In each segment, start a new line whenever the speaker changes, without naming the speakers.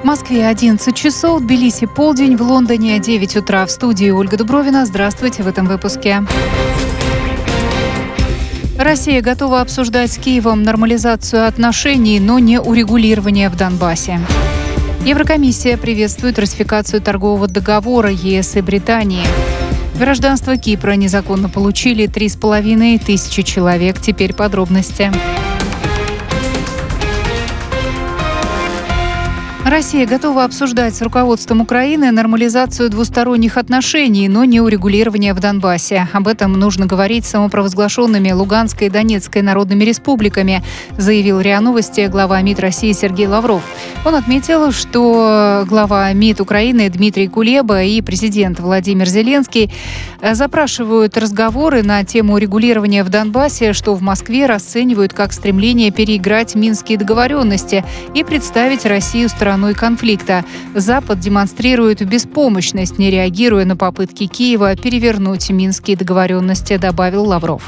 В Москве 11 часов, в Тбилиси полдень, в Лондоне 9 утра. В студии Ольга Дубровина. Здравствуйте в этом выпуске. Россия готова обсуждать с Киевом нормализацию отношений, но не урегулирование в Донбассе. Еврокомиссия приветствует ратификацию торгового договора ЕС и Британии. Гражданство Кипра незаконно получили 3,5 тысячи человек. Теперь подробности. Россия готова обсуждать с руководством Украины нормализацию двусторонних отношений, но не урегулирование в Донбассе. Об этом нужно говорить с самопровозглашенными Луганской и Донецкой народными республиками, заявил РИА Новости глава МИД России Сергей Лавров. Он отметил, что глава МИД Украины Дмитрий Кулеба и президент Владимир Зеленский запрашивают разговоры на тему урегулирования в Донбассе, что в Москве расценивают как стремление переиграть минские договоренности и представить Россию стороной конфликта. Запад демонстрирует беспомощность, не реагируя на попытки Киева перевернуть минские договоренности, добавил Лавров.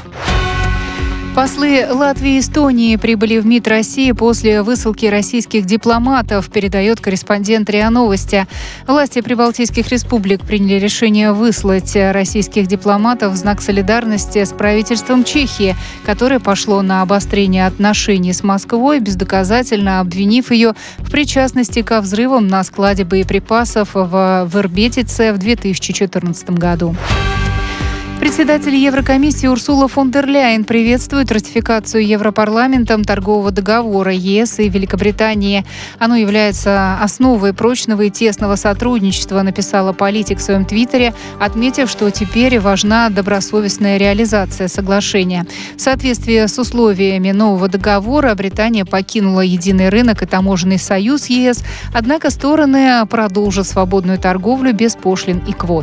Послы Латвии и Эстонии прибыли в МИД России после высылки российских дипломатов, передает корреспондент РИА Новости. Власти прибалтийских республик приняли решение выслать российских дипломатов в знак солидарности с правительством Чехии, которое пошло на обострение отношений с Москвой, бездоказательно обвинив ее в причастности ко взрывам на складе боеприпасов в Вербетице в 2014 году. Председатель Еврокомиссии Урсула фон дер Ляйен приветствует ратификацию Европарламентом торгового договора ЕС и Великобритании. Оно является основой прочного и тесного сотрудничества, написала политик в своем твиттере, отметив, что теперь важна добросовестная реализация соглашения. В соответствии с условиями нового договора Британия покинула единый рынок и таможенный союз ЕС, однако стороны продолжат свободную торговлю без пошлин и квот.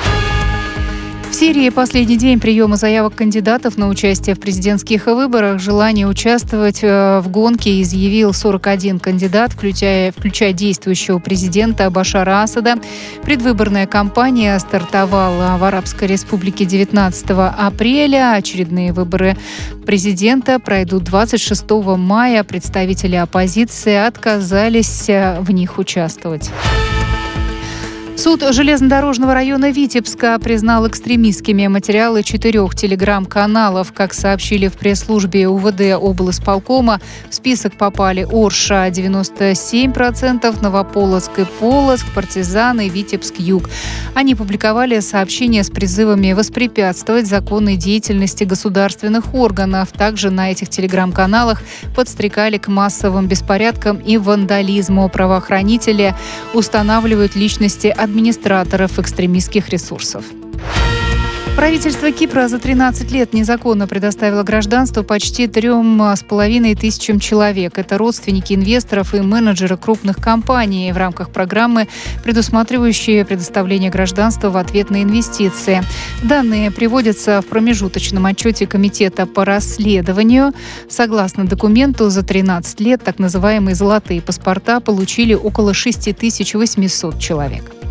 В Сирии последний день приема заявок кандидатов на участие в президентских выборах. Желание участвовать в гонке изъявил 41 кандидат, включая действующего президента Башара Асада. Предвыборная кампания стартовала в Арабской Республике 19 апреля. Очередные выборы президента пройдут 26 мая. Представители оппозиции отказались в них участвовать. Суд железнодорожного района Витебска признал экстремистскими материалы 4 телеграм-каналов. Как сообщили в пресс-службе УВД облисполкома, в список попали Орша 97%, Новополоцк и Полоцк, Партизаны, Витебск-Юг. Они публиковали сообщения с призывами воспрепятствовать законной деятельности государственных органов. Также на этих телеграм-каналах подстрекали к массовым беспорядкам и вандализму. Правоохранители устанавливают личности администраторов экстремистских ресурсов. Правительство Кипра за 13 лет незаконно предоставило гражданство почти 3,5 тысячам человек. Это родственники инвесторов и менеджеры крупных компаний в рамках программы, предусматривающей предоставление гражданства в ответ на инвестиции. Данные приводятся в промежуточном отчете Комитета по расследованию. Согласно документу, за 13 лет так называемые «золотые паспорта» получили около 6800 человек.